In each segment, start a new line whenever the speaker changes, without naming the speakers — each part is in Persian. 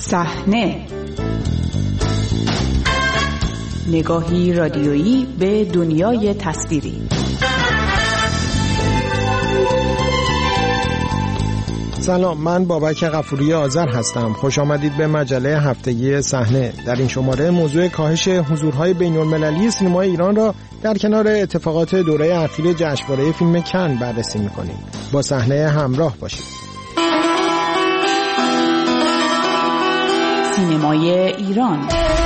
صحنه، نگاهی رادیویی به دنیای تصویری.
سلام، من بابک غفوری آذر هستم. خوش آمدید به مجله هفتگی صحنه. در این شماره موضوع کاهش حضورهای بین‌المللی سینمای ایران را در کنار اتفاقات دوره اخیر جشنواره فیلم کن بررسی می‌کنیم. با صحنه همراه باشید.
سینمای ایران.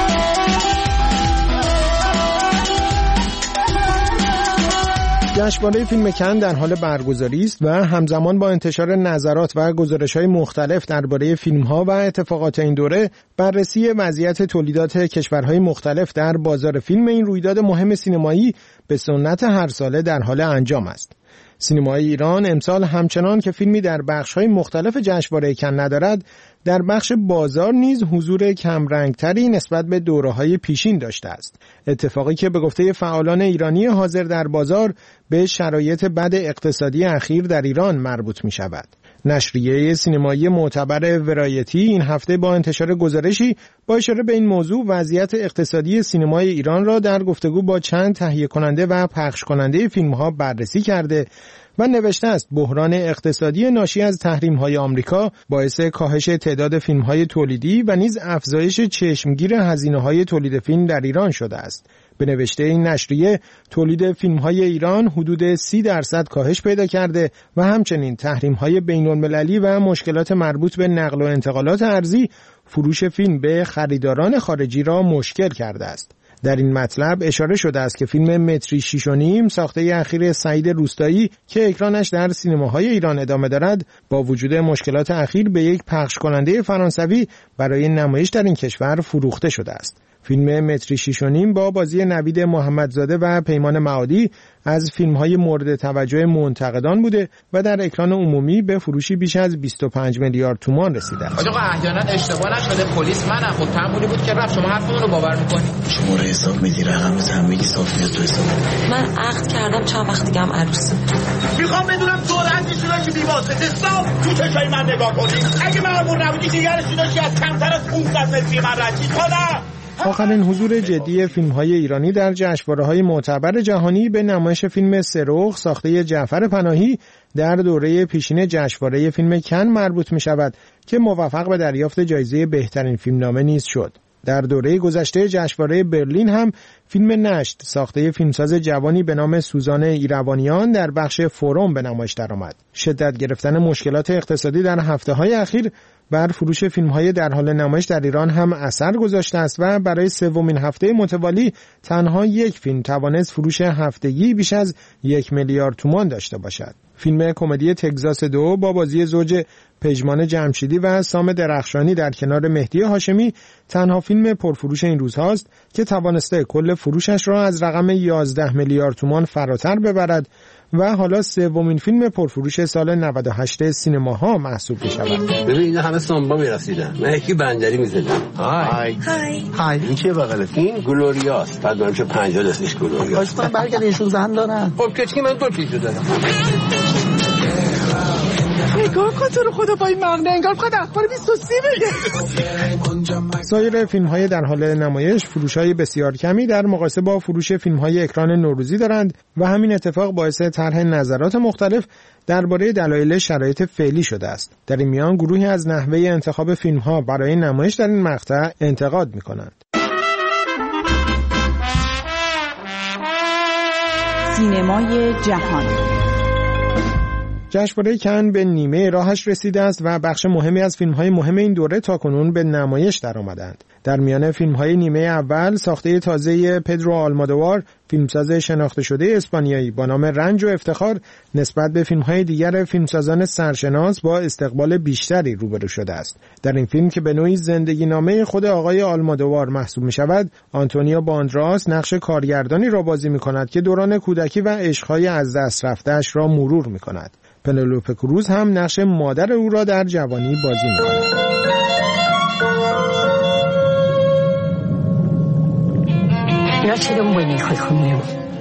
جشنواره فیلم کن در حال برگزاری است و همزمان با انتشار نظرات و گزارش‌های مختلف درباره فیلم‌ها و اتفاقات این دوره، بررسی وضعیت تولیدات کشورهای مختلف در بازار فیلم این رویداد مهم سینمایی به سنت هر ساله در حال انجام است. سینمای ایران امسال همچنان که فیلمی در بخش‌های مختلف جشنواره کن ندارد، در بخش بازار نیز حضور کمرنگتری نسبت به دوره‌های پیشین داشته است. اتفاقی که به گفته فعالان ایرانی حاضر در بازار به شرایط بد اقتصادی اخیر در ایران مربوط می‌شود. نشریه سینمایی معتبر ورایتی این هفته با انتشار گزارشی با اشاره به این موضوع وضعیت اقتصادی سینمای ایران را در گفتگو با چند تهیه کننده و پخش کننده فیلم‌ها بررسی کرده و نوشته است بحران اقتصادی ناشی از تحریم‌های آمریکا باعث کاهش تعداد فیلم‌های تولیدی و نیز افزایش چشمگیر هزینه‌های تولید فیلم در ایران شده است. به نوشته این نشریه، تولید فیلم‌های ایران حدود 30% کاهش پیدا کرده و همچنین تحریم‌های بین‌المللی و مشکلات مربوط به نقل و انتقالات ارزی فروش فیلم به خریداران خارجی را مشکل کرده است. در این مطلب اشاره شده است که فیلم متری 6.5 ساخته اخیر سعید روستایی که اکرانش در سینماهای ایران ادامه دارد، با وجود مشکلات اخیر به یک پخش کننده فرانسوی برای نمایش در این کشور فروخته شده است. فیلم متری 6.5 با بازی نوید محمدزاده و پیمان معادی از فیلم‌های مورد توجه منتقدان بوده و در اکران عمومی به فروشی بیش از 25 میلیارد تومان رسیده است.
آقا احیانا اشتباه نشده، پلیس منم، خب تمولی بود که رفت. شما حرفمون رو باور می‌کنید؟
شما رو حساب میدی، رقم بزن بگی صاف میاد تو حساب.
من عقد کردم، چند وقت دیگه هم عروسی.
میخوام بدونم جرأتشون که بی‌واسطه صاف تو چشای من نگاه کنید. اگه مأمور نبودی دیگرشون داشتی از کمتر از 500 متری من رد کنم.
آخرین حضور جدی فیلم‌های ایرانی در جشنواره‌های معتبر جهانی به نمایش فیلم سرخ ساخته جعفر پناهی در دوره پیشین جشنواره فیلم کن مربوط می‌شود که موفق به دریافت جایزه بهترین فیلمنامه نیز شد. در دوره گذشته جشنواره برلین هم فیلم نشت ساخته فیلمساز جوانی به نام سوزان ایروانیان در بخش فوروم به نمایش درآمد. شدت گرفتن مشکلات اقتصادی در هفته‌های اخیر بر فروش فیلم‌های در حال نمایش در ایران هم اثر گذاشته است و برای سومین هفته متوالی تنها یک فیلم توانست فروش هفتگی بیش از 1 میلیارد تومان داشته باشد. فیلم کمدی تگزاس 2 با بازی زوج پژمان جمشیدی و سام درخشانی در کنار مهدی هاشمی تنها فیلم پرفروش این روزهاست که توانسته کل فروشش را از رقم 11 میلیارد تومان فراتر ببرد و حالا سومین فیلم پرفروش سال 98 سینماها محسوب می‌شود.
ببین اینا همه سامبا می‌رسیدن. من یکی بندری می‌زدم. های این چه بغلت؟ این گلوریاست. بعد من چه 50 دستش گلوریاست.
اصلا برگرد ایشون زن دارن.
خب که من تو چیزو دارم.
نگاه کن تو رو خدا با این مغنه انگار بخواد اخبار 23 بده.
سایر فیلم‌های در حال نمایش فروش‌های بسیار کمی در مقایسه با فروش فیلم‌های اکران نوروزی دارند و همین اتفاق باعث طرح نظرات مختلف درباره دلایل شرایط فعلی شده است. در این میان گروهی از نحوه انتخاب فیلم‌ها برای نمایش در این مقطع انتقاد می‌کنند.
سینمای جهان.
جشنواره کن به نیمه راهش رسیده است و بخش مهمی از فیلم‌های مهم این دوره تاکنون به نمایش درآمدند. در میان فیلم‌های نیمه اول ساخته تازه پدرو آلمادوار، فیلمساز شناخته شده اسپانیایی با نام رنج و افتخار، نسبت به فیلم‌های دیگر فیلمسازان سرشناس با استقبال بیشتری روبرو شده است. در این فیلم که به نوعی زندگی نامه خود آقای آلمادوار محسوب می‌شود، آنتونیو باندراس نقش کارگردانی را بازی می‌کند که دوران کودکی و عشق‌های از دست رفته‌اش را مرور می‌کند. پنلوپه کروز هم نقش مادر او را در جوانی بازی می‌کند.
¿No ha sido un buen hijo, hijo mío?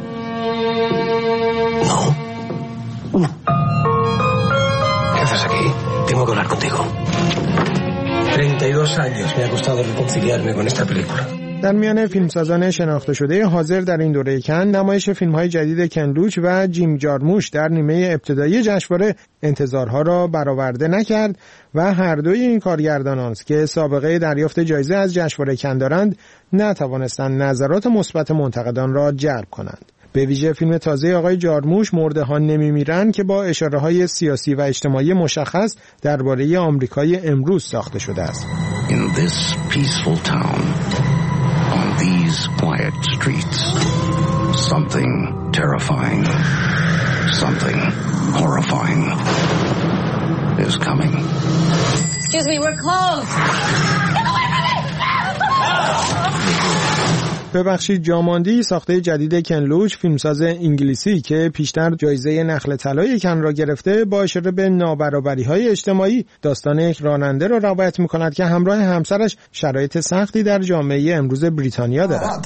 No.
No.
¿Qué haces aquí? Tengo que hablar contigo. 32
2 años me ha costado reconciliarme con esta película.
در میان فیلمسازان شناخته شده حاضر در این دوره کن، نمایش فیلم‌های جدید کن لوچ و جیم جارموش در نیمه ابتدایی جشنواره انتظارها را برآورده نکرد و هر دوی این کارگردانان که سابقه دریافت جایزه از جشنواره کن دارند، نتوانستند نظرات مثبت منتقدان را جلب کنند. به ویژه فیلم تازه آقای جارموش مرده نمیمیرند که با اشاره‌های سیاسی و اجتماعی مشخص درباره آمریکای امروز ساخته شده است.
In this peaceful town, on these quiet streets, something terrifying, something horrifying is coming.
Excuse me, we're closed. Get away from me!
ببخشید جاماندی ساخته جدید کن لوچ، فیلمساز انگلیسی که پیشتر جایزه نخل طلای کن را گرفته، با اشاره به نابرابری‌های اجتماعی داستان یک راننده را روایت می‌کند که همراه همسرش شرایط سختی در جامعه امروز بریتانیا دارد.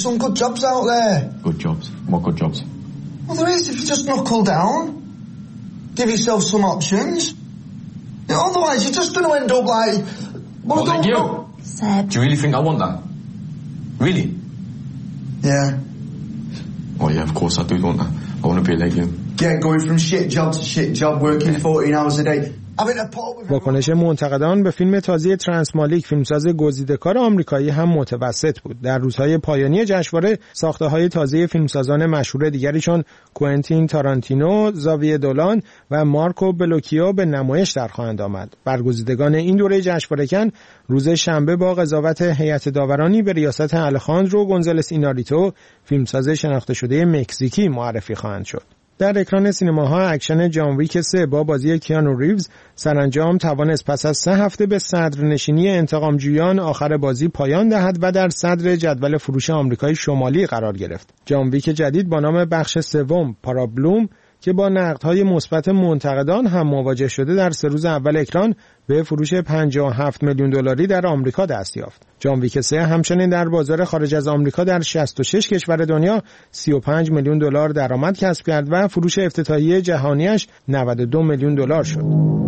Yeah. Oh yeah, of course I do, don't I? I want to be like you. Yeah, going from shit job to shit job, working 14 hours a day.
واکنش منتقدان به فیلم تازه ترانسمالیک، فیلمساز گزیده‌کار آمریکایی، هم متوسط بود. در روزهای پایانی جشنواره ساخته‌های تازه فیلمسازان مشهور دیگری چون کوئنتین تارانتینو، زاویه دولان و مارکو بلوکیو به نمایش در خواهند آمد. برگزیدگان این دوره جشنواره کن روز شنبه با قضاوت هیئت داورانی به ریاست الخاندرو گونزالس ایناریتو، فیلمساز شناخته شده مکزیکی، معرفی خواهند شد. در اکران سینماها اکشن جان ویک 3 با بازی کیانو ریوز سرانجام توانست پس از 3 هفته به صدرنشینی انتقامجویان آخر بازی پایان دهد و در صدر جدول فروش آمریکای شمالی قرار گرفت. جان ویک جدید با نام بخش سوم پارابلوم که با نقدهای مثبت منتقدان هم مواجه شده، در 3 روز اول اکران به فروش 57 میلیون دلاری در آمریکا دست یافت. جان ویک 3 همچنین در بازار خارج از آمریکا در 66 کشور دنیا 35 میلیون دلار درآمد کسب کرد و فروش افتتاحیه جهانیش 92 میلیون دلار شد.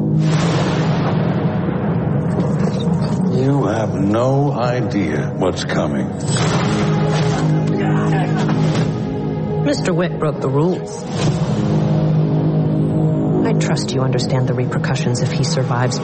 You have no idea what's coming.
Mr. Witt broke the rules. I trust you understand the repercussions if he survives.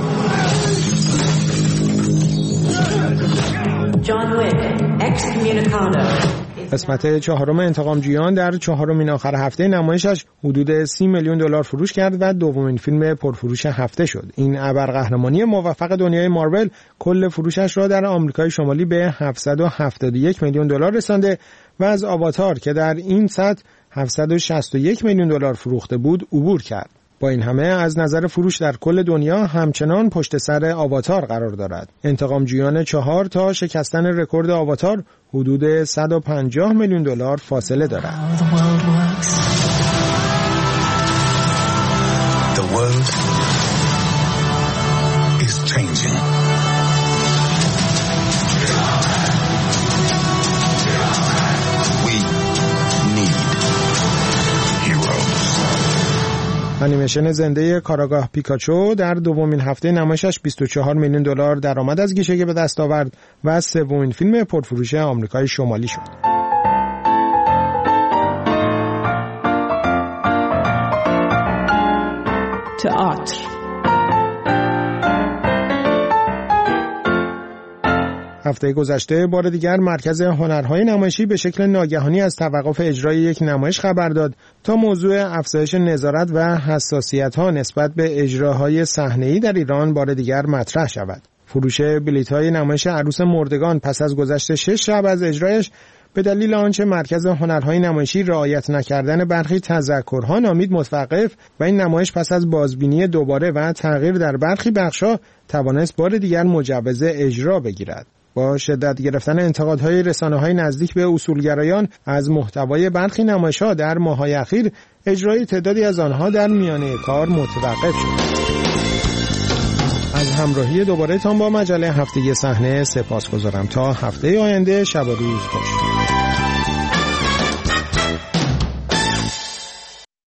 John Wick, excommunicado.
قسمت 4 انتقامجویان در 4مین آخر هفته نمایشش حدود 30 میلیون دلار فروش کرد و دومین فیلم پرفروش هفته شد. این ابرقهرمانی موفق دنیای مارول کل فروشش را در آمریکای شمالی به 771 میلیون دلار رسانده و از آواتار که در این سطح 761 میلیون دلار فروخته بود عبور کرد. با این همه از نظر فروش در کل دنیا همچنان پشت سر آواتار قرار دارد. انتقامجویان 4 تا شکستن رکورد آواتار حدود 150 میلیون دلار فاصله دارد.
The world is changing. We need heroes.
انیمیشن زنده کاراگاه پیکاچو در دومین هفته نمایشش 24 میلیون دلار درآمد از گیشه به دست آورد و سومین فیلم پرفروش آمریکای شمالی شد.
تئاتر.
هفته گذشته بار دیگر مرکز هنرهای نمایشی به شکل ناگهانی از توقف اجرای یک نمایش خبر داد تا موضوع افزایش نظارت و حساسیت‌ها نسبت به اجراهای صحنه‌ای در ایران بار دیگر مطرح شود. فروش بلیط‌های نمایش عروس مردگان پس از گذشت 6 شب از اجرایش به دلیل آنچه مرکز هنرهای نمایشی رعایت نکردن برخی تذکرها نامید متوقف و این نمایش پس از بازبینی دوباره و تغییر در برخی بخش‌ها توانست بار دیگر مجوز اجرا بگیرد. با شدت گرفتن انتقادهای رسانه‌های نزدیک به اصولگرایان از محتوای برخی نمایش‌ها در ماه‌های اخیر، اجرای تعدادی از آنها در میانه کار متوقف شد. از همراهی دوباره تان با مجله هفتگی صحنه سپاسگزارم. تا هفته آینده شب و روز خوش.